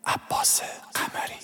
عباس قمری.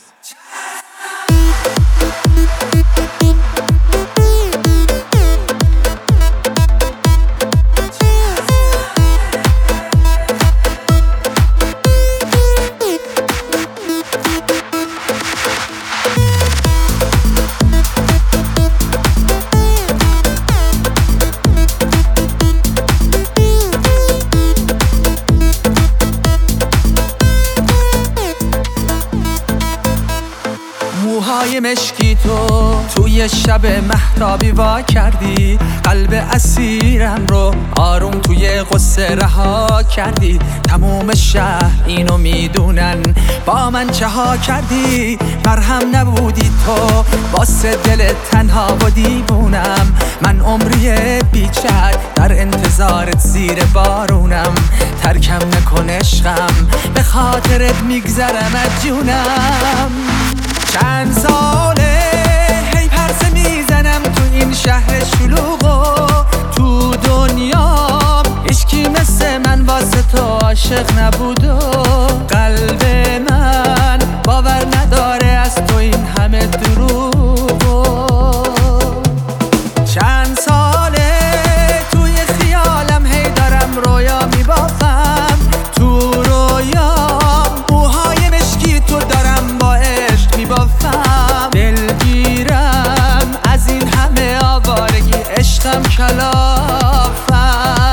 موهای مشکی تو توی شب مهتابی وا کردی، قلب اسیرم رو آروم توی غصه رها کردی. تموم شهر اینو میدونن با من چه ها کردی. مرهم نبودی تو واسه دل تنها و دیوونم، من عمری بیچر در انتظارت زیر بارونم. ترکم نکن عشقم به خاطرت میگذرم از جونم. چند ساله هی پرسه میزنم تو این شهر شلوغ و تو دنیا هیچکی مثل من واسه تو عاشق نبود و قلب من باور نداره از تو این همه دروغ و چند ساله توی خیالم هی دارم رویا میبافم. تو رویام موهای مشکی تو دارم با عشق میبافم. دلگیرم از این همه آوارگی، عشقم کلافم.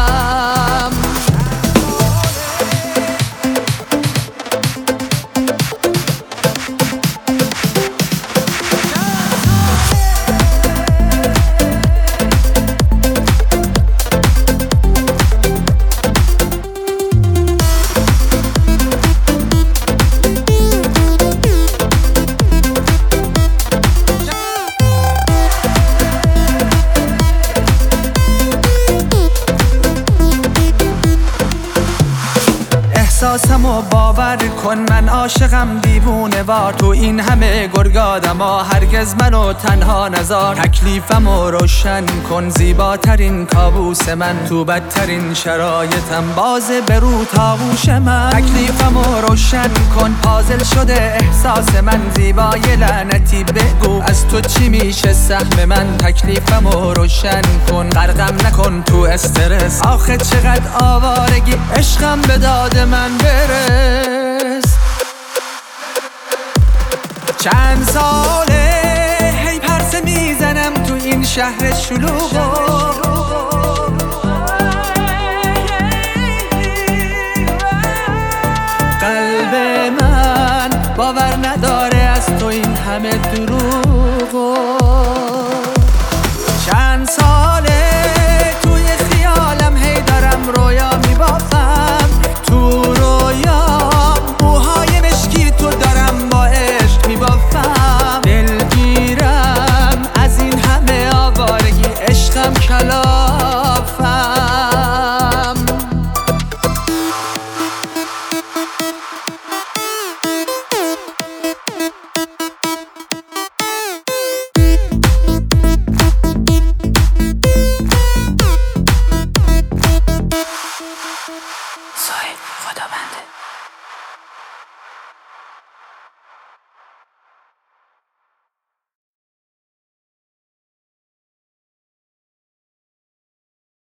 احساسمو باور کن، من عاشقم دیوونه وار. تو این همه گرگادما هرگز منو تنها نذار. تکلیفمو روشن کن، زیباترین کابوس من تو بدترین شرایطم بازه برو تاغوش من. تکلیفمو روشن کن، پازل شده احساس من. زیبای لعنتی بگو از تو چی میشه سهم من. تکلیفمو روشن کن، غرقم نکن تو استرس. آخه چقدر آوارگی، عشقم به داد من برس. چند ساله هی پرسه میزنم تو این شهر شلوغ قلب من باور نداره از تو این همه دروغ. چند ساله توی خیالم هی دارم رویا میبافم. تو رویام موهای مشکی تو دارم با عشق میبافم. دلگیرم از این همه آوارگی، عشقم کلافم. سوی خدا بنده.